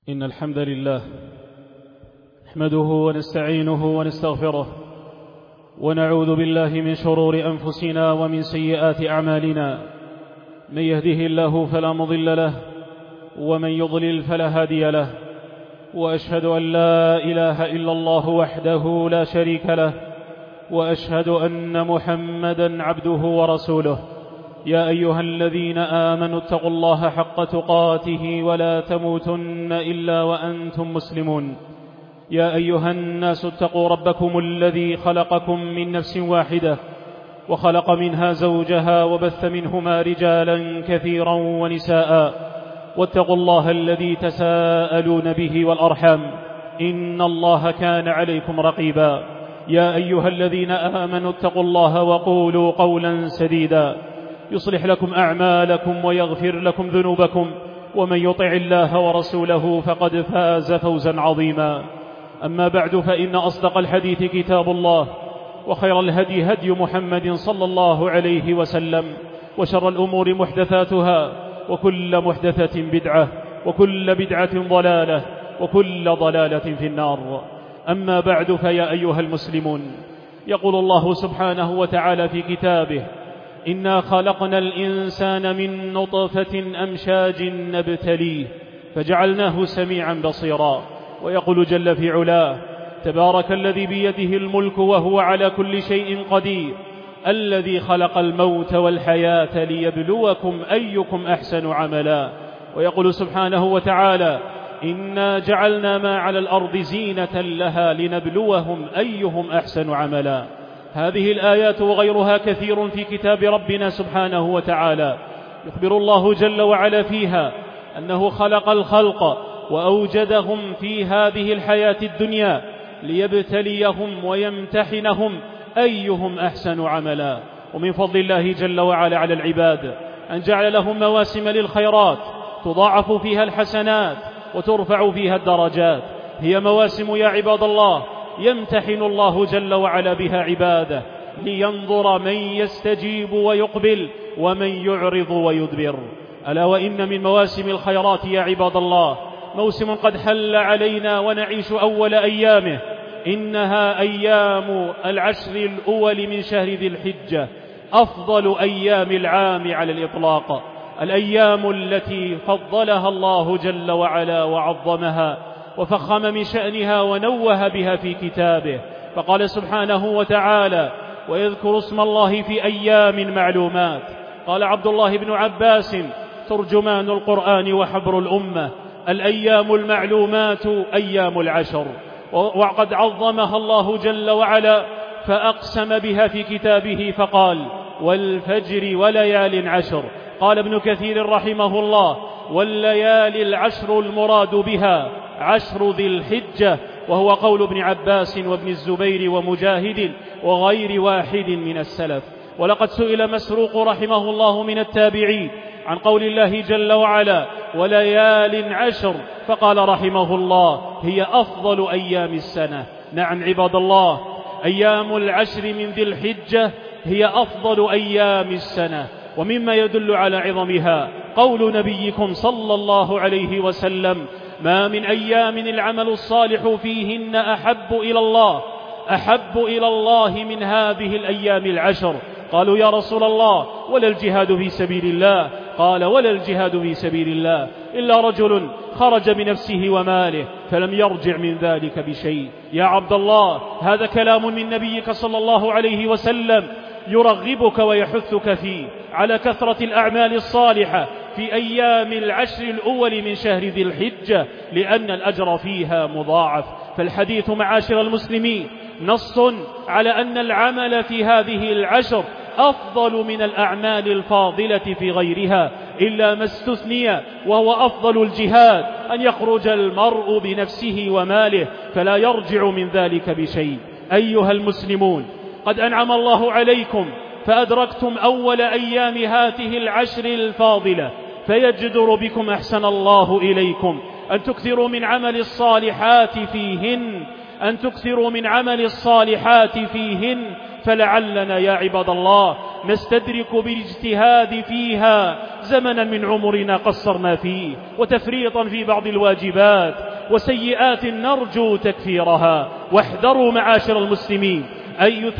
إن الحمد لله نحمده ونستعينه ونستغفره ونعوذ بالله من شرور أنفسنا ومن سيئات أعمالنا. من يهده الله فلا مضل له ومن يضلل فلا هادي له، وأشهد أن لا إله إلا الله وحده لا شريك له، وأشهد أن محمدا عبده ورسوله. يا أيها الذين آمنوا اتقوا الله حق تقاته ولا تموتن إلا وأنتم مسلمون. يا أيها الناس اتقوا ربكم الذي خلقكم من نفس واحدة وخلق منها زوجها وبث منهما رجالا كثيرا ونساء، واتقوا الله الذي تساءلون به والأرحام إن الله كان عليكم رقيبا. يا أيها الذين آمنوا اتقوا الله وقولوا قولا سديدا يصلح لكم أعمالكم ويغفر لكم ذنوبكم، ومن يطع الله ورسوله فقد فاز فوزا عظيما. أما بعد، فإن أصدق الحديث كتاب الله، وخير الهدي هدي محمد صلى الله عليه وسلم، وشر الأمور محدثاتها، وكل محدثة بدعة، وكل بدعة ضلالة، وكل ضلالة في النار. أما بعد، فيا أيها المسلمون، يقول الله سبحانه وتعالى في كتابه: إنا خلقنا الإنسان من نطفة أمشاج نبتليه فجعلناه سميعا بصيرا. ويقول جل في علاه: تبارك الذي بيده الملك وهو على كل شيء قدير، الذي خلق الموت والحياة ليبلوكم أيكم أحسن عملا. ويقول سبحانه وتعالى: إنا جعلنا ما على الأرض زينة لها لنبلوهم أيهم أحسن عملا. هذه الآيات وغيرها كثير في كتاب ربنا سبحانه وتعالى، يخبر الله جل وعلا فيها أنه خلق الخلق وأوجدهم في هذه الحياة الدنيا ليبتليهم ويمتحنهم أيهم أحسن عملا. ومن فضل الله جل وعلا على العباد أن جعل لهم مواسم للخيرات تضاعف فيها الحسنات وترفع فيها الدرجات. هي مواسم يا عباد الله يمتحن الله جل وعلا بها عباده لينظر من يستجيب ويقبل ومن يعرض ويدبر. ألا وإن من مواسم الخيرات يا عباد الله موسم قد حل علينا ونعيش أول أيامه، إنها أيام العشر الأول من شهر ذي الحجة، أفضل أيام العام على الإطلاق، الأيام التي فضلها الله جل وعلا وعظمها وفخم من شأنها ونوه بها في كتابه. فقال سبحانه وتعالى: ويذكر اسم الله في أيام معلومات. قال عبد الله بن عباس ترجمان القرآن وحبر الأمة: الأيام المعلومات أيام العشر. وقد عظمها الله جل وعلا فأقسم بها في كتابه فقال: والفجر وليال عشر. قال ابن كثير رحمه الله: والليالي العشر المراد بها عشر ذي الحجة، وهو قول ابن عباس وابن الزبير ومجاهد وغير واحد من السلف. ولقد سئل مسروق رحمه الله من التابعين عن قول الله جل وعلا: وليال عشر، فقال رحمه الله: هي أفضل أيام السنة. نعم عباد الله، أيام العشر من ذي الحجة هي أفضل أيام السنة. ومما يدل على عظمها قول نبيكم صلى الله عليه وسلم: ما من أيام العمل الصالح فيهن أحب إلى الله من هذه الأيام العشر. قالوا: يا رسول الله، ولا الجهاد في سبيل الله؟ قال: ولا الجهاد في سبيل الله إلا رجل خرج بنفسه وماله فلم يرجع من ذلك بشيء. يا عبد الله، هذا كلام من نبيك صلى الله عليه وسلم يرغبك ويحثك فيه على كثرة الأعمال الصالحة في أيام العشر الأول من شهر ذي الحجة، لأن الأجر فيها مضاعف. فالحديث معاشر المسلمين نص على أن العمل في هذه العشر أفضل من الأعمال الفاضلة في غيرها، إلا ما استثني وهو أفضل الجهاد، أن يخرج المرء بنفسه وماله فلا يرجع من ذلك بشيء. أيها المسلمون، قد أنعم الله عليكم فأدركتم أول أيام هذه العشر الفاضلة، فيجدر بكم أحسن الله إليكم أن تكثروا من عمل الصالحات فيهن فلعلنا يا عباد الله نستدرك بالاجتهاد فيها زمنا من عمرنا قصرنا فيه، وتفريطا في بعض الواجبات، وسيئات نرجو تكفيرها. واحذروا معاشر المسلمين أن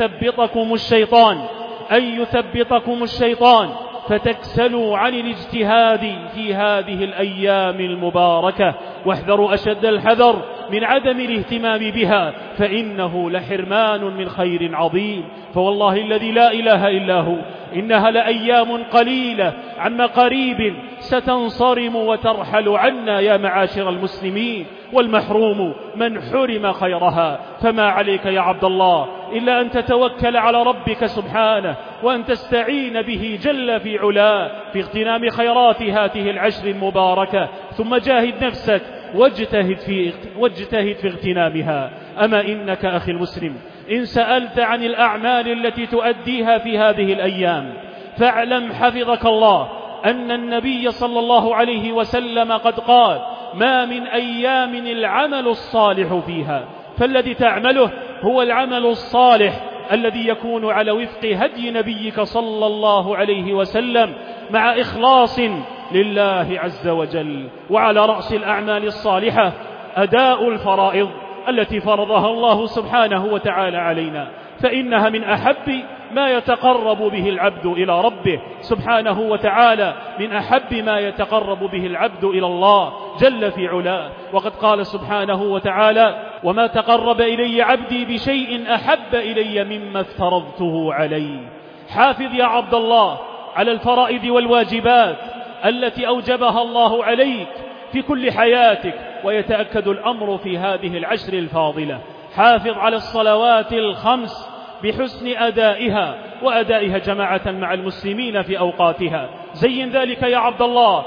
يثبطكم الشيطان فتكسلوا عن الاجتهاد في هذه الأيام المباركة. واحذروا أشد الحذر من عدم الاهتمام بها، فإنه لحرمان من خير عظيم. فوالله الذي لا إله إلا هو إنها لأيام قليلة عما قريب ستنصرم وترحل عنا يا معاشر المسلمين، والمحروم من حرم خيرها. فما عليك يا عبد الله إلا أن تتوكل على ربك سبحانه، وأن تستعين به جل في علاه في اغتنام خيرات هذه العشر المباركة، ثم جاهد نفسك واجتهد في اغتنامها. أما إنك أخي المسلم إن سألت عن الأعمال التي تؤديها في هذه الأيام فاعلم حفظك الله أن النبي صلى الله عليه وسلم قد قال: ما من أيام العمل الصالح فيها. فالذي تعمله هو العمل الصالح الذي يكون على وفق هدي نبيك صلى الله عليه وسلم مع إخلاص لله عز وجل. وعلى رأس الأعمال الصالحة أداء الفرائض التي فرضها الله سبحانه وتعالى علينا، فإنها من أحب ما يتقرب به العبد إلى ربه سبحانه وتعالى، من أحب ما يتقرب به العبد إلى الله جل في علاه. وقد قال سبحانه وتعالى: وما تقرب إلي عبدي بشيء أحب إلي مما افترضته عليه. حافظ يا عبد الله على الفرائض والواجبات التي أوجبها الله عليك في كل حياتك، ويتأكد الأمر في هذه العشر الفاضلة. حافظ على الصلوات الخمس بحسن أدائها، وأدائها جماعة مع المسلمين في أوقاتها. زين ذلك يا عبد الله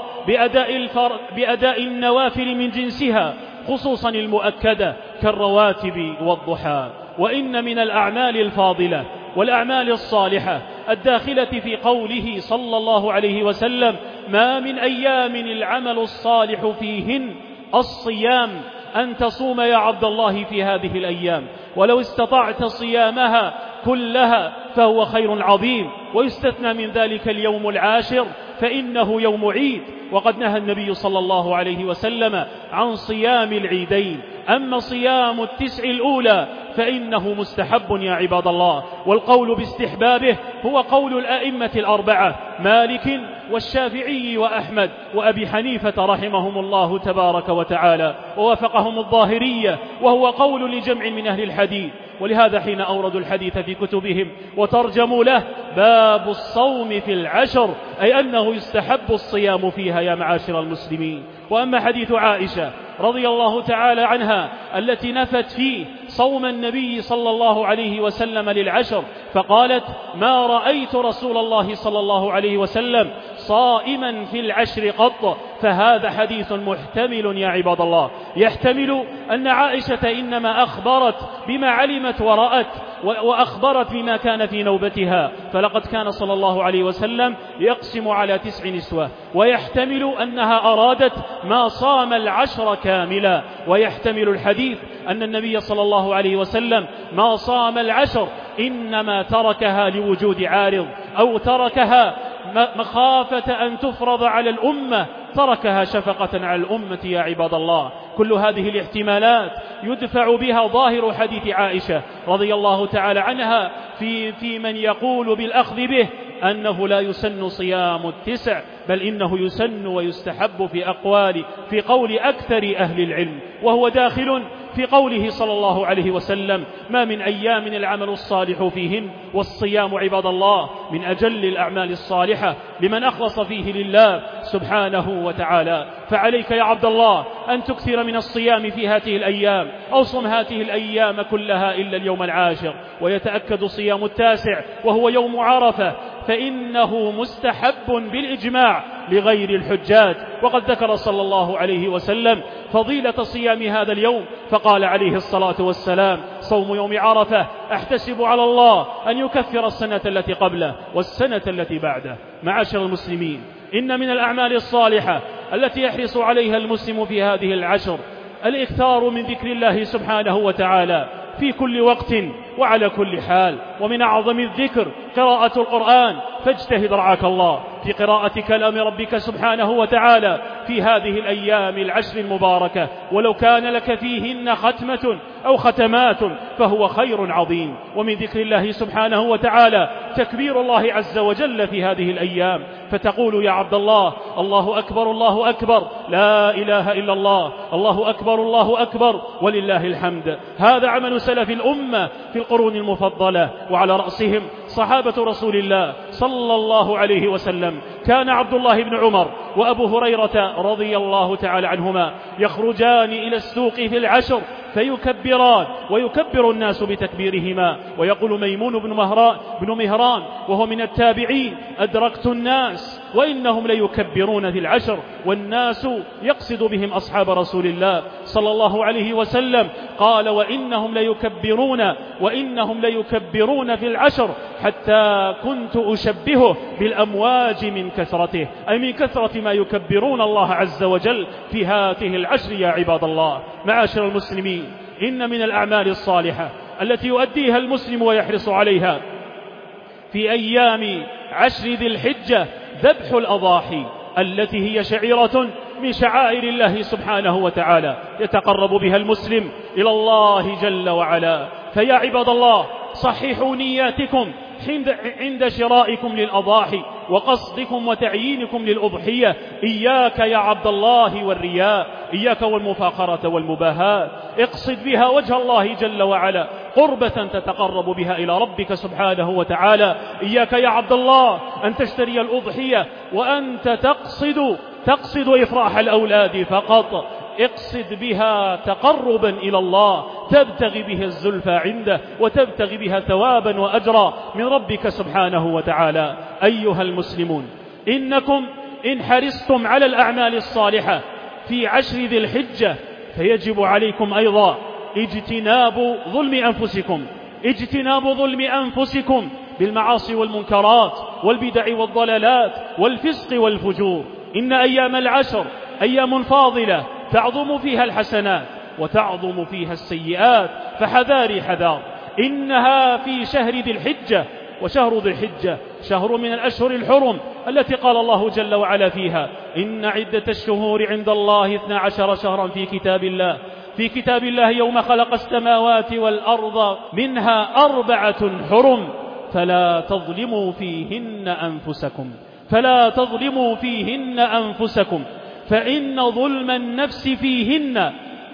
بأداء النوافل من جنسها، خصوصا المؤكدة كالرواتب والضحى. وإن من الأعمال الفاضلة والأعمال الصالحة الداخلة في قوله صلى الله عليه وسلم: ما من أيام العمل الصالح فيهن الصيام، أن تصوم يا عبد الله في هذه الأيام، ولو استطعت صيامها كلها فهو خير عظيم. ويستثنى من ذلك اليوم العاشر فإنه يوم عيد، وقد نهى النبي صلى الله عليه وسلم عن صيام العيدين. أما صيام التسع الأولى فإنه مستحب يا عباد الله، والقول باستحبابه هو قول الأئمة الأربعة: مالك والشافعي وأحمد وأبي حنيفة رحمهم الله تبارك وتعالى، ووافقهم الظاهرية، وهو قول لجمع من أهل الحديث. ولهذا حين أوردوا الحديث في كتبهم وترجموا له: باب الصوم في العشر، أي أنه يستحب الصيام فيها يا معاشر المسلمين. وأما حديث عائشة رضي الله تعالى عنها التي نفت فيه صوم النبي صلى الله عليه وسلم للعشر، فقالت: ما رأيت رسول الله صلى الله عليه وسلم صائما في العشر قط. فهذا حديث محتمل يا عباد الله، يحتمل أن عائشة إنما أخبرت بما علمت ورأت، وأخبرت بما كان في نوبتها، فلقد كان صلى الله عليه وسلم يقسم على 9 نسوة. ويحتمل أنها أرادت ما صام العشر كاملا، ويحتمل الحديث أن النبي صلى الله عليه وسلم ما صام العشر، إنما تركها لوجود عارض، أو تركها مخافة أن تفرض على الأمة، تركها شفقة على الأمة يا عباد الله. كل هذه الاحتمالات يدفع بها ظاهر حديث عائشة رضي الله تعالى عنها في من يقول بالأخذ به أنه لا يسن صيام التسع، بل إنه يسن ويستحب في قول أكثر أهل العلم، وهو داخل في قوله صلى الله عليه وسلم: ما من أيام العمل الصالح فيهن. والصيام عباد الله من أجل الأعمال الصالحة لمن أخلص فيه لله سبحانه وتعالى. فعليك يا عبد الله أن تكثر من الصيام في هذه الأيام، أو صم هذه الأيام كلها إلا اليوم العاشر. ويتأكد صيام التاسع وهو يوم عرفة، فإنه مستحب بالإجماع لغير الحجاج. وقد ذكر صلى الله عليه وسلم فضيلة صيام هذا اليوم، فقال عليه الصلاة والسلام: صوم يوم عرفة أحتسب على الله أن يكفر السنة التي قبله والسنة التي بعده. معاشر المسلمين، إن من الأعمال الصالحة التي يحرص عليها المسلم في هذه العشر الإكثار من ذكر الله سبحانه وتعالى، في كل وقت وعلى كل حال. ومن أعظم الذكر قراءة القرآن، فاجتهد رعاك الله في قراءة كلام ربك سبحانه وتعالى في هذه الأيام العشر المباركة، ولو كان لك فيهن ختمة أو ختمات فهو خير عظيم. ومن ذكر الله سبحانه وتعالى تكبير الله عز وجل في هذه الأيام، فتقول يا عبد الله: الله أكبر الله أكبر، لا إله إلا الله، الله أكبر الله أكبر ولله الحمد. هذا عمل سلف الأمة في القرون المفضلة، وعلى رأسهم صحابة رسول الله صلى الله عليه وسلم. كان عبد الله بن عمر وأبو هريرة رضي الله تعالى عنهما يخرجان إلى السوق في العشر فيكبران ويكبر الناس بتكبيرهما. ويقول ميمون بن مهران وهو من التابعين: أدركت الناس وإنهم ليكبرون في العشر، والناس يقصد بهم أصحاب رسول الله صلى الله عليه وسلم. قال: وإنهم ليكبرون في العشر حتى كنت أشبهه بالأمواج من كثرته، أي من كثرة ما يكبرون الله عز وجل في هذه العشر. يا عباد الله، معاشر المسلمين، إن من الأعمال الصالحة التي يؤديها المسلم ويحرص عليها في أيام عشر ذي الحجة ذبح الأضاحي، التي هي شعيرة من شعائر الله سبحانه وتعالى يتقرب بها المسلم إلى الله جل وعلا. فيا عباد الله، صححوا نياتكم عند شرائكم للأضاحي وقصدكم وتعيينكم للأضحية. إياك يا عبد الله والرياء، إياك والمفاخرة والمباهاة، اقصد بها وجه الله جل وعلا، قربة تتقرب بها إلى ربك سبحانه وتعالى. إياك يا عبد الله أن تشتري الأضحية وأنت تقصد إفراح الأولاد فقط، اقصد بها تقربا إلى الله، تبتغي بها الزلفى عنده وتبتغي بها ثوابا وأجرا من ربك سبحانه وتعالى. أيها المسلمون، إنكم إن حرصتم على الأعمال الصالحة في عشر ذي الحجة فيجب عليكم أيضا اجتناب ظلم أنفسكم بالمعاصي والمنكرات والبدع والضلالات والفسق والفجور. إن أيام العشر أيام فاضلة تعظم فيها الحسنات وتعظم فيها السيئات، فحذاري حذار. إنها في شهر ذي الحجة، وشهر ذي الحجة شهر من الأشهر الحرم التي قال الله جل وعلا فيها: إن عدة الشهور عند الله 12 شهرا في كتاب الله يوم خلق السماوات والأرض منها 4 حرم فلا تظلموا فيهن أنفسكم فإن ظلم النفس فيهن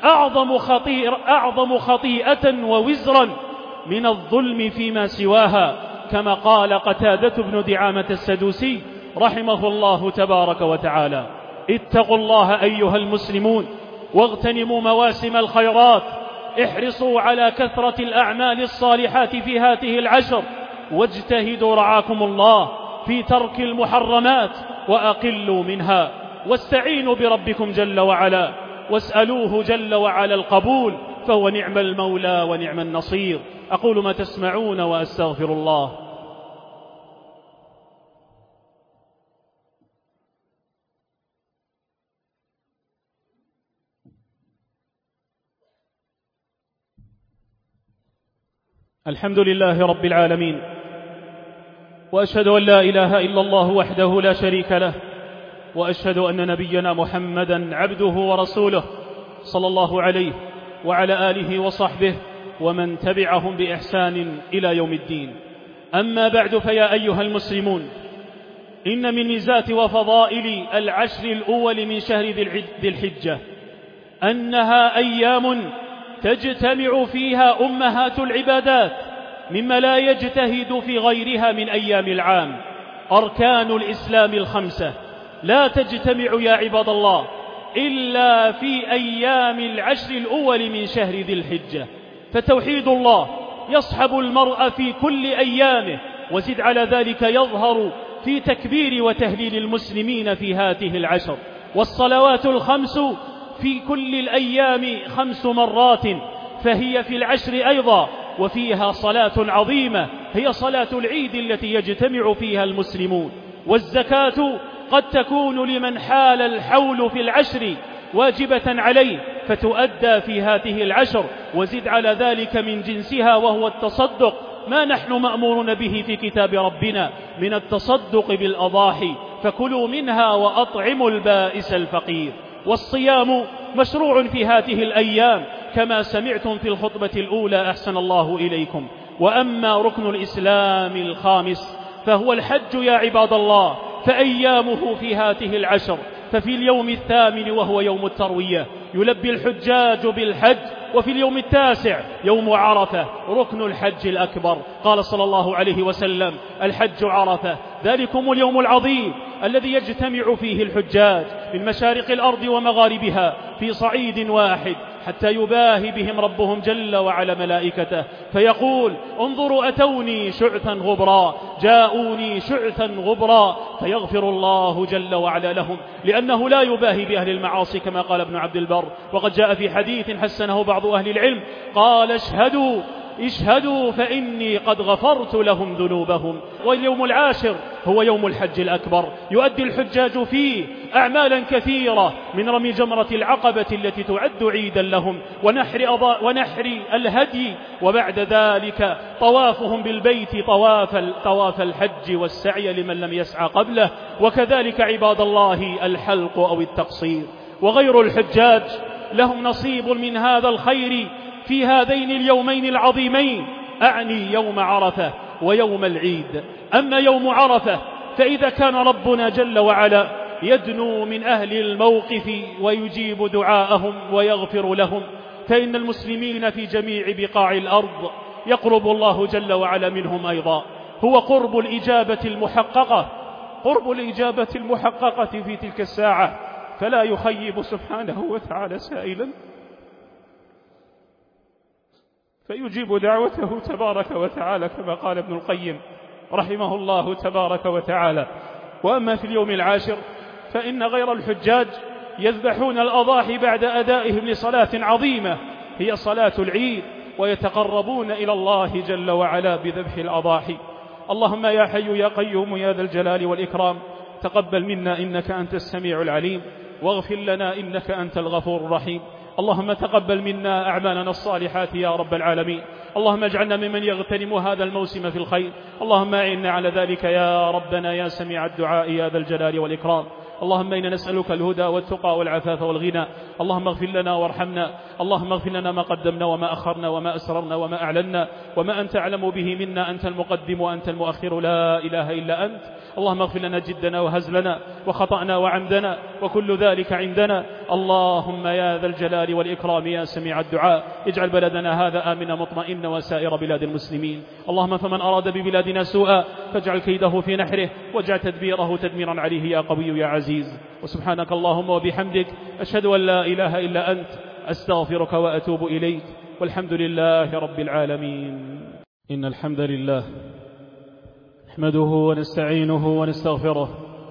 أعظم خطيئة ووزرا من الظلم فيما سواها، كما قال قتادة بن دعامة السدوسي رحمه الله تبارك وتعالى. اتقوا الله أيها المسلمون واغتنموا مواسم الخيرات، احرصوا على كثرة الأعمال الصالحات في هذه العشر، واجتهدوا رعاكم الله في ترك المحرمات وأقلوا منها، واستعينوا بربكم جل وعلا واسألوه جل وعلا القبول، فهو نعم المولى ونعم النصير. أقول ما تسمعون وأستغفر الله. الحمد لله رب العالمين، وأشهد أن لا إله إلا الله وحده لا شريك له، وأشهد أن نبينا محمدا عبده ورسوله صلى الله عليه وعلى آله وصحبه ومن تبعهم بإحسان إلى يوم الدين. أما بعد، فيا أيها المسلمون، إن من ميزات وفضائل العشر الأول من شهر ذي الحجة أنها أيام تجتمع فيها أمهات العبادات مما لا يجتهد في غيرها من أيام العام. أركان الإسلام 5 لا تجتمع يا عباد الله إلا في أيام العشر الأول من شهر ذي الحجة، فتوحيد الله يصحب المرء في كل أيامه، وزد على ذلك يظهر في تكبير وتهليل المسلمين في هذه العشر. والصلوات 5 في كل الأيام 5 مرات، فهي في العشر أيضا، وفيها صلاة عظيمة هي صلاة العيد التي يجتمع فيها المسلمون. والزكاة قد تكون لمن حال الحول في العشر واجبة عليه، فتؤدى في هذه العشر، وزد على ذلك من جنسها وهو التصدق ما نحن مأمورون به في كتاب ربنا من التصدق بالأضاحي، فكلوا منها وأطعموا البائس الفقير. والصيام مشروع في هذه الأيام كما سمعتم في الخطبة الأولى أحسن الله إليكم. وأما ركن الإسلام الخامس فهو الحج يا عباد الله، فأيامه في هذه العشر، ففي اليوم الثامن وهو يوم التروية يلبي الحجاج بالحج، وفي اليوم التاسع يوم عرفة ركن الحج الأكبر. قال صلى الله عليه وسلم: الحج عرفة، ذلكم اليوم العظيم الذي يجتمع فيه الحجاج من مشارق الأرض ومغاربها في صعيد واحد، حتى يباهي بهم ربهم جل وعلا ملائكته فيقول: انظروا أتوني شعثا غبرا، جاءوني شعثا غبرا، فيغفر الله جل وعلا لهم، لأنه لا يباهي بأهل المعاصي كما قال ابن عبد البر. وقد جاء في حديث حسنه بعض أهل العلم قال: اشهدوا فإني قد غفرت لهم ذنوبهم. واليوم العاشر هو يوم الحج الأكبر، يؤدي الحجاج فيه أعمالا كثيرة من رمي جمرة العقبة التي تعد عيدا لهم، ونحر الهدي، وبعد ذلك طوافهم بالبيت طواف الحج والسعي لمن لم يسعى قبله، وكذلك عباد الله الحلق أو التقصير. وغير الحجاج لهم نصيب من هذا الخير في هذين اليومين العظيمين، أعني يوم عرفة ويوم العيد. أما يوم عرفة فإذا كان ربنا جل وعلا يدنو من أهل الموقف ويجيب دعاءهم ويغفر لهم، فإن المسلمين في جميع بقاع الأرض يقرب الله جل وعلا منهم أيضا. هو قرب الإجابة المحققة في تلك الساعة، فلا يخيب سبحانه وتعالى سائلا، فيجيب دعوته تبارك وتعالى كما قال ابن القيم رحمه الله تبارك وتعالى. وأما في اليوم العاشر فإن غير الحجاج يذبحون الأضاحي بعد أدائهم لصلاة عظيمة هي صلاة العيد، ويتقربون إلى الله جل وعلا بذبح الأضاحي. اللهم يا حي يا قيوم يا ذا الجلال والإكرام، تقبل منا إنك أنت السميع العليم، واغفر لنا إنك أنت الغفور الرحيم. اللهم تقبل منا أعمالنا الصالحات يا رب العالمين. اللهم اجعلنا ممن يغتنم هذا الموسم في الخير. اللهم أعنا على ذلك يا ربنا يا سميع الدعاء يا ذا الجلال والإكرام. اللهم إنا نسألك الهدى والتقى والعفاف والغنى. اللهم اغفر لنا وارحمنا. اللهم اغفر لنا ما قدمنا وما أخرنا وما أسررنا وما أعلنا وما أنت أعلم به منا، أنت المقدم وأنت المؤخر، لا إله إلا أنت. اللهم اغفر لنا جدنا وهزلنا وخطأنا وعمدنا وكل ذلك عندنا. اللهم يا ذا الجلال والإكرام يا سميع الدعاء اجعل بلدنا هذا آمنا مطمئنا وسائر بلاد المسلمين. اللهم فمن أراد ببلادنا سوءا فاجعل كيده في نحره واجعل تدبيره تدميرا عليه يا قوي يا عزيز. وسبحانك اللهم وبحمدك أشهد أن لا إله إلا أنت، أستغفرك وأتوب إليك، والحمد لله رب العالمين. إن الحمد لله نحمده ونستعينه ونستغفره،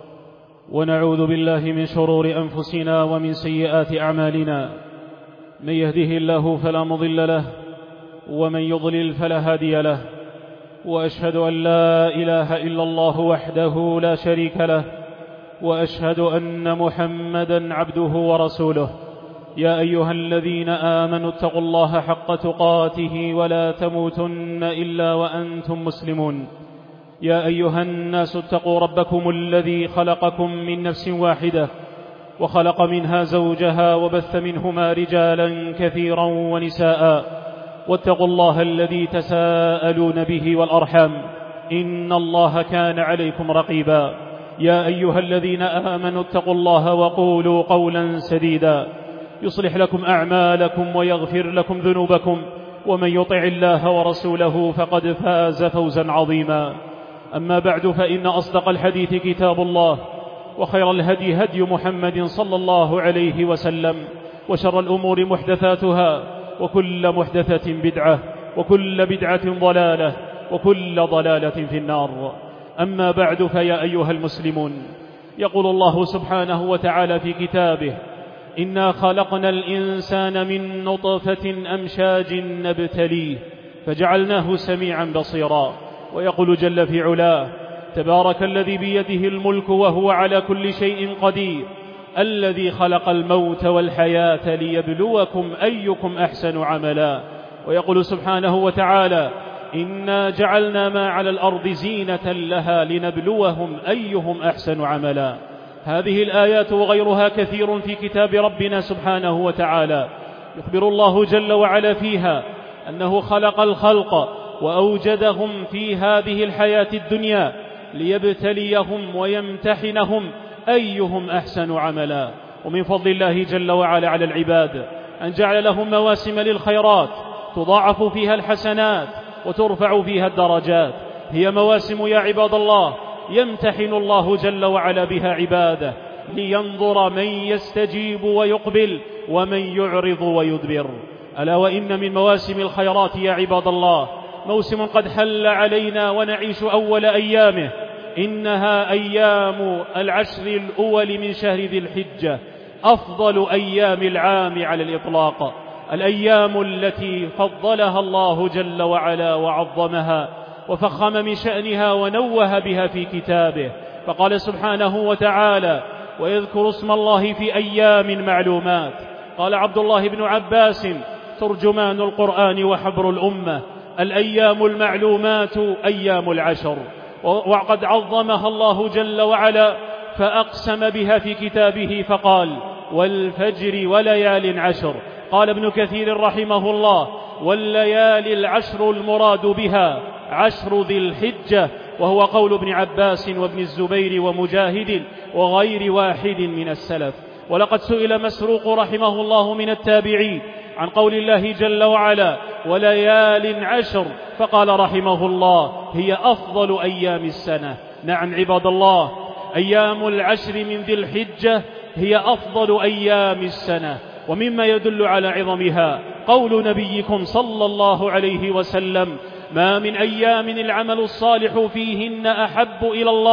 ونعوذ بالله من شرور أنفسنا ومن سيئات أعمالنا. من يهده الله فلا مضل له، ومن يضلل فلا هادي له، وأشهد أن لا إله إلا الله وحده لا شريك له، وأشهد أن محمدا عبده ورسوله. يا أيها الذين آمنوا اتقوا الله حق تقاته ولا تموتن إلا وأنتم مسلمون. يا أيها الناس اتقوا ربكم الذي خلقكم من نفس واحدة وخلق منها زوجها وبث منهما رجالا كثيرا ونساء، واتقوا الله الذي تساءلون به والأرحام، إن الله كان عليكم رقيبا. يا أيها الذين آمنوا اتقوا الله وقولوا قولا سديدا يصلح لكم أعمالكم ويغفر لكم ذنوبكم، ومن يطع الله ورسوله فقد فاز فوزا عظيما. أما بعد، فإن أصدق الحديث كتاب الله، وخير الهدي هدي محمد صلى الله عليه وسلم، وشر الأمور محدثاتها، وكل محدثة بدعة، وكل بدعة ضلالة، وكل ضلالة في النار. أما بعد، فيا أيها المسلمون، يقول الله سبحانه وتعالى في كتابه: إنا خلقنا الإنسان من نطفة أمشاج نبتليه فجعلناه سميعا بصيرا. ويقول جل في علاه: تبارك الذي بيده الملك وهو على كل شيء قدير، الذي خلق الموت والحياة ليبلوكم أيكم أحسن عملا. ويقول سبحانه وتعالى: إنا جعلنا ما على الأرض زينة لها لنبلوهم أيهم أحسن عملا. هذه الآيات وغيرها كثير في كتاب ربنا سبحانه وتعالى، يخبر الله جل وعلا فيها أنه خلق الخلق وأوجدهم في هذه الحياة الدنيا ليبتليهم ويمتحنهم أيهم أحسن عملا. ومن فضل الله جل وعلا على العباد أن جعل لهم مواسم للخيرات تضاعف فيها الحسنات وترفع فيها الدرجات. هي مواسم يا عباد الله يمتحن الله جل وعلا بها عباده لينظر من يستجيب ويقبل ومن يعرض ويدبر. ألا وإن من مواسم الخيرات يا عباد الله موسم قد حل علينا ونعيش أول أيامه، إنها أيام العشر الأول من شهر ذي الحجة، أفضل أيام العام على الإطلاق، الأيام التي فضلها الله جل وعلا وعظمها وفخم من شأنها ونوه بها في كتابه، فقال سبحانه وتعالى: ويذكر اسم الله في أيام معلومات. قال عبد الله بن عباس ترجمان القرآن وحبر الأمة: الأيام المعلومات أيام العشر. وقد عظمها الله جل وعلا فأقسم بها في كتابه فقال: والفجر وليال عشر. قال ابن كثير رحمه الله: والليالي العشر المراد بها عشر ذي الحجة، وهو قول ابن عباس وابن الزبير ومجاهد وغير واحد من السلف. ولقد سئل مسروق رحمه الله من التابعين عن قول الله جل وعلا: وليال عشر، فقال رحمه الله: هي أفضل أيام السنة. نعم عباد الله، أيام العشر من ذي الحجة هي أفضل أيام السنة. ومما يدل على عظمها قول نبيكم صلى الله عليه وسلم: ما من أيام العمل الصالح فيهن أحب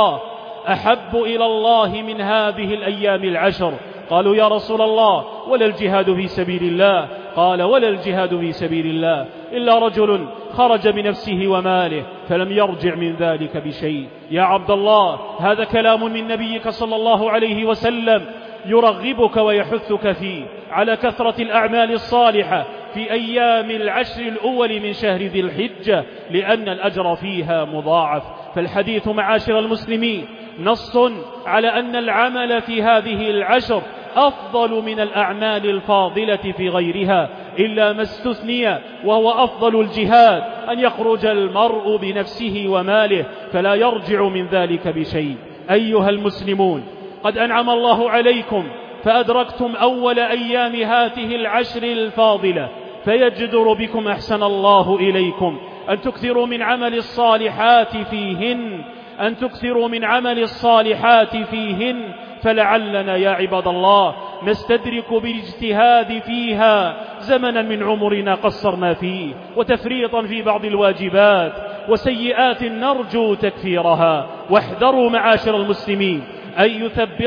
إلى الله من هذه الأيام العشر. قالوا: يا رسول الله، ولا الجهاد في سبيل الله؟ قال: ولا الجهاد في سبيل الله إلا رجل خرج بنفسه وماله فلم يرجع من ذلك بشيء. يا عبد الله، هذا كلام من نبيك صلى الله عليه وسلم يرغبك ويحثك فيه على كثرة الأعمال الصالحة في أيام العشر الأول من شهر ذي الحجة، لأن الأجر فيها مضاعف. فالحديث معاشر المسلمين نص على أن العمل في هذه العشر أفضل من الأعمال الفاضلة في غيرها، إلا ما استثني وهو أفضل الجهاد، أن يخرج المرء بنفسه وماله فلا يرجع من ذلك بشيء. أيها المسلمون، قد أنعم الله عليكم فأدركتم أول أيام هذه العشر الفاضلة، فيجدر بكم أحسن الله إليكم أن تكثروا من عمل الصالحات فيهن، فلعلنا يا عباد الله نستدرك بالاجتهاد فيها زمنا من عمرنا قصرنا فيه، وتفريطا في بعض الواجبات، وسيئات نرجو تكفيرها. واحذروا معاشر المسلمين أن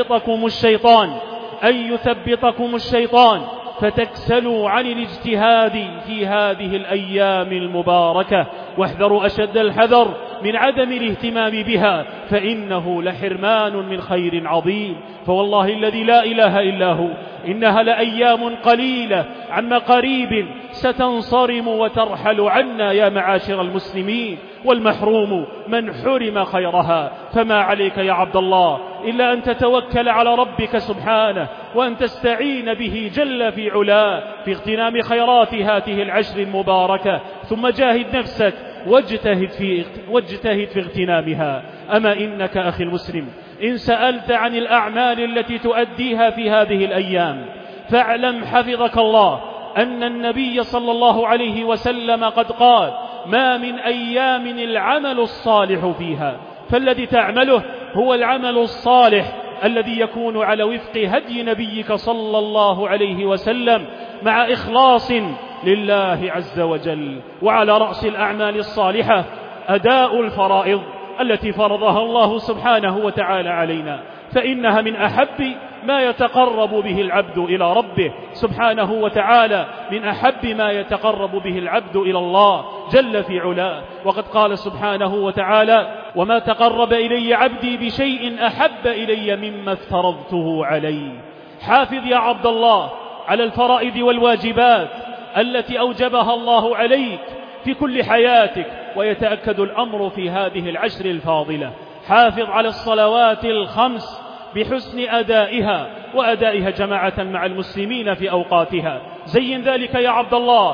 يثبطكم الشيطان فتكسلوا عن الاجتهاد في هذه الأيام المباركة. واحذروا أشد الحذر من عدم الاهتمام بها، فإنه لحرمان من خير عظيم. فوالله الذي لا إله إلا هو إنها لأيام قليلة عما قريب ستنصرم وترحل عنا يا معاشر المسلمين، والمحروم من حرم خيرها. فما عليك يا عبد الله إلا أن تتوكل على ربك سبحانه، وأن تستعين به جل في علاه في اغتنام خيرات هذه العشر المباركة، ثم جاهد نفسك واجتهد في اغتنامها. أما إنك أخي المسلم إن سألت عن الأعمال التي تؤديها في هذه الأيام فاعلم حفظك الله أن النبي صلى الله عليه وسلم قد قال: ما من أيام العمل الصالح فيها. فالذي تعمله هو العمل الصالح الذي يكون على وفق هدي نبيك صلى الله عليه وسلم مع إخلاص لله عز وجل. وعلى رأس الأعمال الصالحة أداء الفرائض التي فرضها الله سبحانه وتعالى علينا، فإنها من أحب ما يتقرب به العبد إلى ربه سبحانه وتعالى، من أحب ما يتقرب به العبد إلى الله جل في علاه. وقد قال سبحانه وتعالى: وما تقرب إلي عبدي بشيء أحب إلي مما افترضته عليه. حافظ يا عبد الله على الفرائض والواجبات التي أوجبها الله عليك في كل حياتك، ويتأكد الأمر في هذه العشر الفاضلة. حافظ على الصلوات الخمس بحسن أدائها وأدائها جماعة مع المسلمين في أوقاتها. زين ذلك يا عبد الله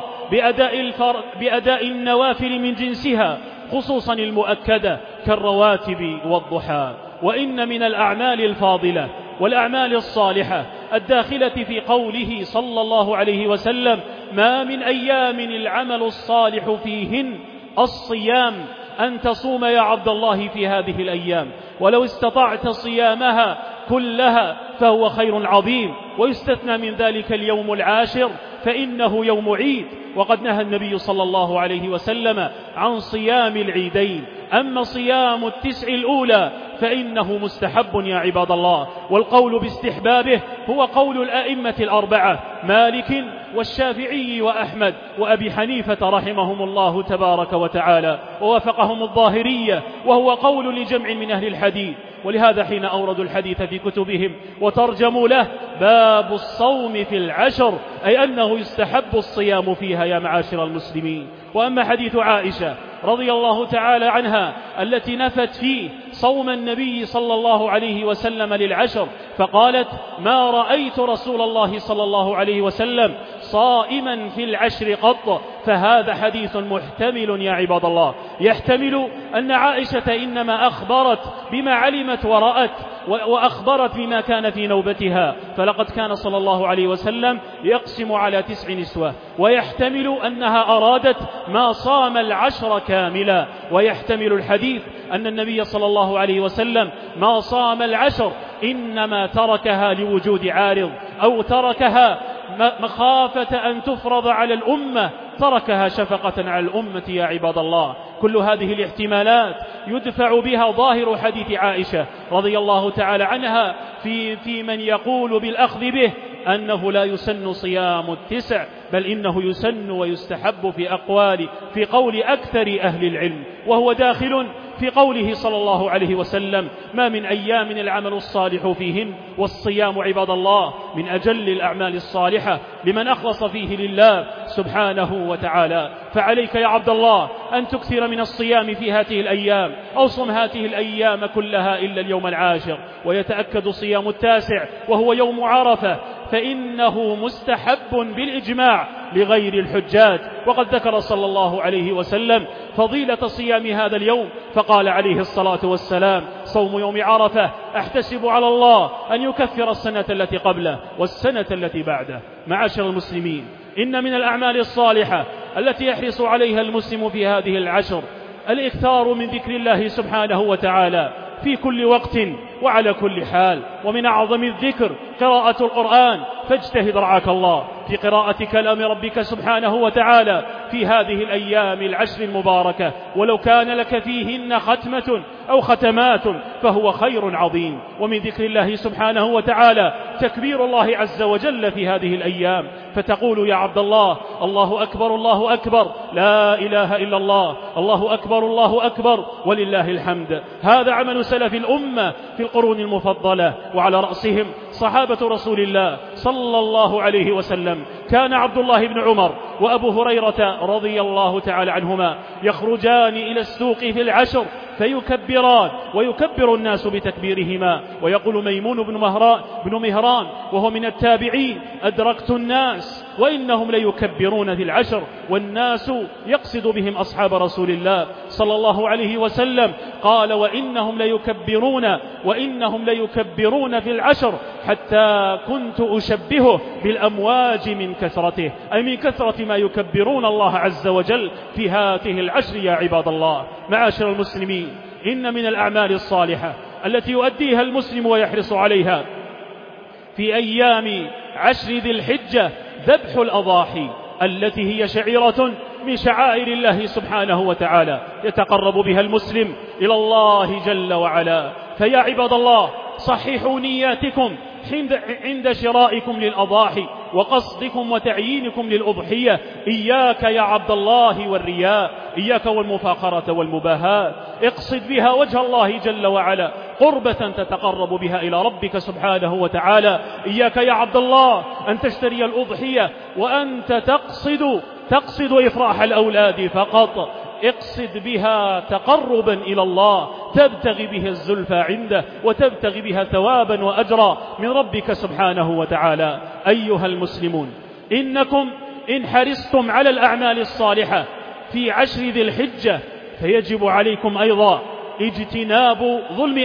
بأداء النوافل من جنسها، خصوصا المؤكدة كالرواتب والضحى. وإن من الأعمال الفاضلة والأعمال الصالحة الداخلة في قوله صلى الله عليه وسلم: ما من أيام العمل الصالح فيهن الصيام، أن تصوم يا عبد الله في هذه الأيام، ولو استطعت صيامها كلها فهو خير عظيم. ويستثنى من ذلك اليوم العاشر فإنه يوم عيد، وقد نهى النبي صلى الله عليه وسلم عن صيام العيدين. أما صيام التسع الأولى فإنه مستحب يا عباد الله، والقول باستحبابه هو قول الأئمة الأربعة: مالك والشافعي وأحمد وأبي حنيفة رحمهم الله تبارك وتعالى، ووافقهم الظاهرية، وهو قول لجمع من أهل الحديث. ولهذا حين أوردوا الحديث في كتبهم وترجموا له: باب الصوم في العشر، أي أنه يستحب الصيام فيها يا معاشر المسلمين. وأما حديث عائشة رضي الله تعالى عنها التي نفت فيه صوم النبي صلى الله عليه وسلم للعشر، فقالت: ما رأيت رسول الله صلى الله عليه وسلم صائما في العشر قط. فهذا حديث محتمل يا عباد الله، يحتمل أن عائشة إنما أخبرت بما علمت ورأت، وأخبرت بما كان في نوبتها، فلقد كان صلى الله عليه وسلم يقسم على 9 نسوة. ويحتمل أنها أرادت ما صام العشر كاملا. ويحتمل الحديث أن النبي صلى الله عليه وسلم ما صام العشر، إنما تركها لوجود عارض، أو تركها مخافة أن تفرض على الأمة، تركها شفقة على الأمة يا عباد الله. كل هذه الاحتمالات يدفع بها ظاهر حديث عائشة رضي الله تعالى عنها في من يقول بالأخذ به أنه لا يسن صيام التسع، بل إنه يسن ويستحب في قول أكثر أهل العلم، وهو داخل في قوله صلى الله عليه وسلم: ما من أيام العمل الصالح فيهن. والصيام عباد الله من أجل الأعمال الصالحة لمن أخلص فيه لله سبحانه وتعالى. فعليك يا عبد الله أن تكثر من الصيام في هذه الأيام، أو صم هذه الأيام كلها إلا اليوم العاشر. ويتأكد صيام التاسع وهو يوم عرفة، فإنه مستحب بالإجماع لغير الحجاج. وقد ذكر صلى الله عليه وسلم فضيلة صيام هذا اليوم، فقال عليه الصلاة والسلام: صوم يوم عرفة أحتسب على الله أن يكفر السنة التي قبله والسنة التي بعده. معاشر المسلمين، إن من الأعمال الصالحة التي يحرص عليها المسلم في هذه العشر الإكثار من ذكر الله سبحانه وتعالى في كل وقت وعلى كل حال. ومن أعظم الذكر قراءة القرآن، فاجتهد رعاك الله في قراءة كلام ربك سبحانه وتعالى في هذه الأيام العشر المباركة، ولو كان لك فيهن ختمة أو ختمات فهو خير عظيم. ومن ذكر الله سبحانه وتعالى تكبير الله عز وجل في هذه الأيام، فتقول يا عبد الله: الله أكبر الله أكبر، لا إله إلا الله، الله أكبر الله أكبر، ولله الحمد. هذا عمل سلف الأمة في القرون المفضلة، وعلى رأسهم صحابة رسول الله صلى الله عليه وسلم. كان عبد الله بن عمر وأبو هريرة رضي الله تعالى عنهما يخرجان إلى السوق في العشر فيكبران، ويكبر الناس بتكبيرهما. ويقول ميمون بن مهران وهو من التابعين: أدركت الناس وإنهم ليكبرون في العشر، والناس يقصد بهم أصحاب رسول الله صلى الله عليه وسلم. قال: وإنهم ليكبرون في العشر حتى كنت أشبهه بالأمواج من كثرته، أي من كثرة ما يكبرون الله عز وجل في هذه العشر يا عباد الله. معاشر المسلمين، إن من الأعمال الصالحة التي يؤديها المسلم ويحرص عليها في أيام عشر ذي الحجة ذبح الأضاحي، التي هي شعيرة من شعائر الله سبحانه وتعالى يتقرب بها المسلم إلى الله جل وعلا. فيا عباد الله، صححوا نياتكم عند شرائكم للأضاحي وقصدكم وتعيينكم للأضحية. إياك يا عبد الله والرياء، إياك والمفاخرة والمباهاة، اقصد بها وجه الله جل وعلا، قربة تتقرب بها إلى ربك سبحانه وتعالى. إياك يا عبد الله أن تشتري الأضحية وأنت تقصد إفراح الأولاد فقط، اقصد بها تقربا إلى الله، تبتغي بها الزلفى عنده وتبتغي بها ثوابا وأجرا من ربك سبحانه وتعالى. أيها المسلمون، إنكم إن حرصتم على الأعمال الصالحة في 10 ذي الحجة فيجب عليكم أيضا اجتناب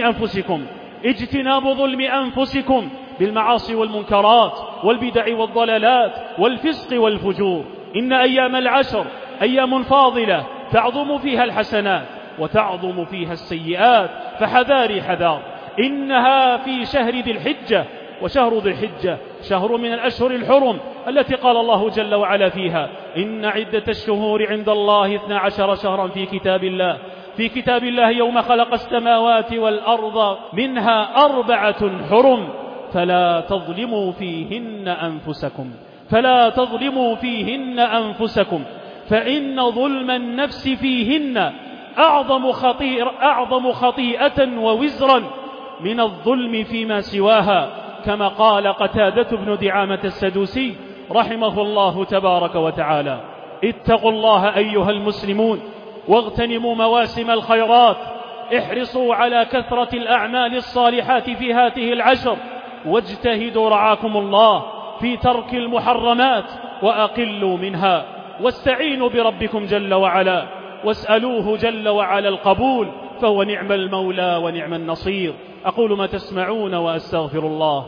ظلم أنفسكم بالمعاصي والمنكرات والبدع والضلالات والفسق والفجور. إن أيام العشر أيام فاضلة تعظم فيها الحسنات وتعظم فيها السيئات، فحذاري حذار. إنها في شهر ذي الحجة، وشهر ذي الحجة شهر من الأشهر الحرم التي قال الله جل وعلا فيها: إن عدة الشهور عند الله 12 شهرا في كتاب الله يوم خلق السماوات والأرض منها 4 حرم فلا تظلموا فيهن أنفسكم فإن ظلم النفس فيهن أعظم خطيئة ووزرا من الظلم فيما سواها، كما قال قتادة بن دعامة السدوسي رحمه الله تبارك وتعالى. اتقوا الله أيها المسلمون واغتنموا مواسم الخيرات، احرصوا على كثرة الأعمال الصالحات في هذه العشر، واجتهدوا رعاكم الله في ترك المحرمات وأقلوا منها، واستعينوا بربكم جل وعلا واسألوه جل وعلا القبول، فهو نعم المولى ونعم النصير. أقول ما تسمعون وأستغفر الله.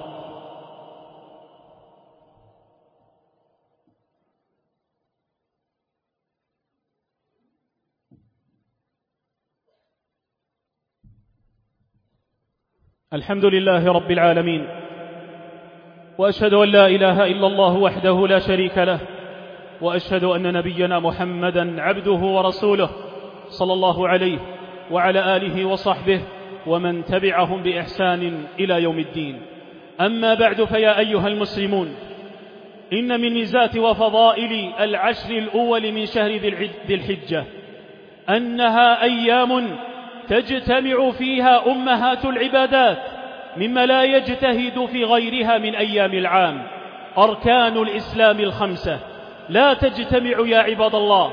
الحمد لله رب العالمين، وأشهد أن لا إله إلا الله وحده لا شريك له، وأشهد أن نبينا محمدا عبده ورسوله صلى الله عليه وعلى آله وصحبه ومن تبعهم بإحسان إلى يوم الدين. أما بعد، فيا أيها المسلمون، إن من ميزات وفضائل العشر الأول من شهر ذي الحجة أنها أيام تجتمع فيها أمهات العبادات مما لا يجتهد في غيرها من أيام العام. أركان الإسلام 5 لا تجتمع يا عباد الله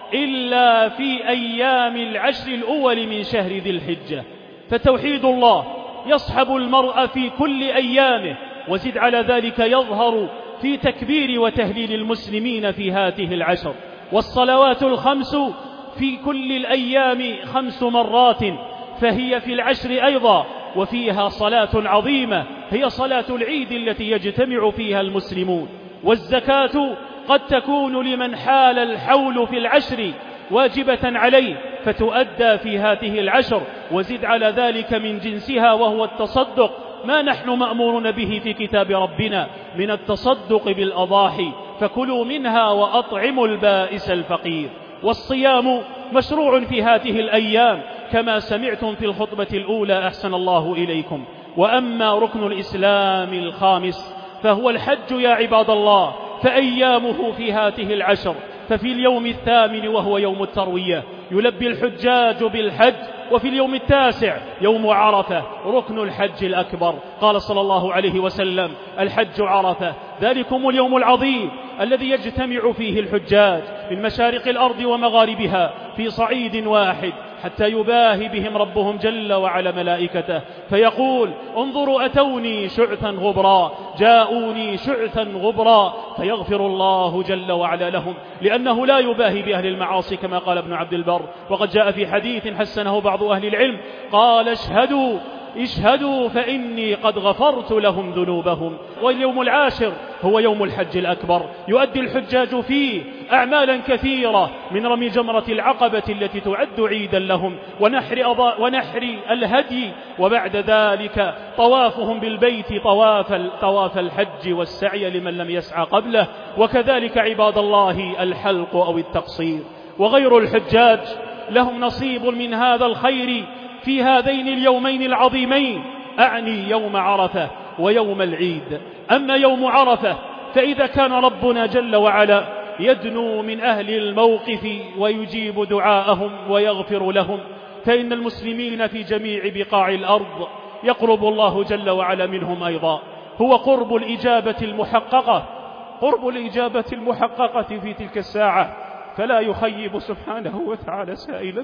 إلا في أيام العشر الأول من شهر ذي الحجة، فتوحيد الله يصحب المرء في كل أيامه، وزد على ذلك يظهر في تكبير وتهليل المسلمين في هذه العشر. والصلوات 5 في كل الأيام 5 مرات، فهي في العشر أيضا، وفيها صلاة عظيمة هي صلاة العيد التي يجتمع فيها المسلمون. والزكاة قد تكون لمن حال الحول في العشر واجبة عليه فتؤدى في هذه العشر، وزد على ذلك من جنسها وهو التصدق، ما نحن مأمورون به في كتاب ربنا من التصدق بالأضاحي، فكلوا منها وأطعموا البائس الفقير. والصيام مشروع في هذه الأيام كما سمعتم في الخطبة الأولى أحسن الله إليكم. وأما ركن الإسلام 5 فهو الحج يا عباد الله، فأيامه في هذه العشر، ففي اليوم 8 وهو يوم التروية يلبي الحجاج بالحج، وفي اليوم 9 يوم عرفة ركن الحج الأكبر. قال صلى الله عليه وسلم: الحج عرفة، ذلكم اليوم العظيم الذي يجتمع فيه الحجاج من مشارق الأرض ومغاربها في صعيد واحد، حتى يباهي بهم ربهم جل وعلا ملائكته فيقول: انظروا أتوني شعثا غبرا، جاءوني شعثا غبرا، فيغفر الله جل وعلا لهم، لأنه لا يباهي بأهل المعاصي كما قال ابن عبد البر. وقد جاء في حديث حسنه بعض أهل العلم قال: اشهدوا فإني قد غفرت لهم ذنوبهم. واليوم 10 هو يوم الحج الأكبر، يؤدي الحجاج فيه أعمالا كثيرة، من رمي جمرة العقبة التي تعد عيدا لهم، ونحر الهدي، وبعد ذلك طوافهم بالبيت طواف الحج والسعي لمن لم يسعى قبله، وكذلك عباد الله الحلق أو التقصير. وغير الحجاج لهم نصيب من هذا الخير في هذين اليومين العظيمين، أعني يوم عرفة ويوم العيد. أما يوم عرفة فإذا كان ربنا جل وعلا يدنو من أهل الموقف ويجيب دعاءهم ويغفر لهم، فإن المسلمين في جميع بقاع الأرض يقرب الله جل وعلا منهم أيضا. هو قرب الإجابة المحققة في تلك الساعة، فلا يخيب سبحانه وتعالى سائلا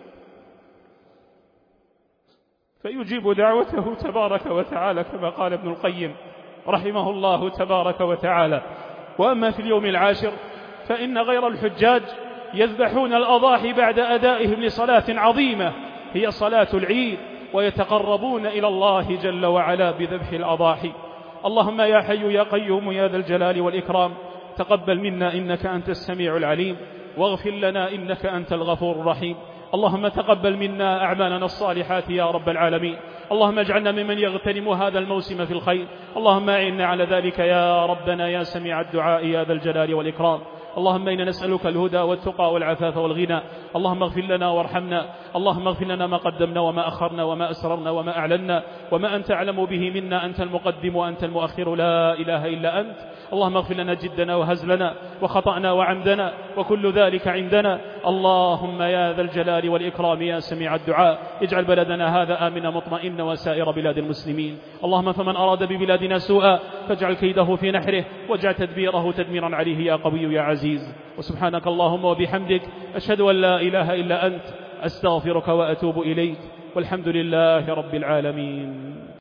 فيجيب دعوته تبارك وتعالى، كما قال ابن القيم رحمه الله تبارك وتعالى. وأما في اليوم العاشر فإن غير الحجاج يذبحون الأضاحي بعد أدائهم لصلاة عظيمة هي صلاة العيد، ويتقربون إلى الله جل وعلا بذبح الأضاحي. اللهم يا حي يا قيوم يا ذا الجلال والإكرام تقبل منا إنك أنت السميع العليم، واغفر لنا إنك أنت الغفور الرحيم. اللهم تقبل منا أعمالنا الصالحات يا رب العالمين. اللهم اجعلنا ممن يغتنم هذا الموسم في الخير. اللهم أعنا على ذلك يا ربنا يا سميع الدعاء يا ذا الجلال والإكرام. اللهم إنا نسألك الهدى والتقى والعفاف والغنى. اللهم اغفر لنا وارحمنا. اللهم اغفر لنا ما قدمنا وما أخرنا وما أسررنا وما أعلنا وما أنت أعلم به منا، أنت المقدم وأنت المؤخر لا إله إلا أنت. اللهم اغفر لنا جدنا وهزلنا وخطأنا وعمدنا وكل ذلك عندنا. اللهم يا ذا الجلال والإكرام يا سميع الدعاء اجعل بلدنا هذا آمنا مطمئنا وسائر بلاد المسلمين. اللهم فمن أراد ببلادنا سوءا فاجعل كيده في نحره واجعل تدبيره تدميرا عليه يا قوي يا عزيز. وسبحانك اللهم وبحمدك أشهد أن لا إله إلا أنت أستغفرك وأتوب إليك، والحمد لله رب العالمين.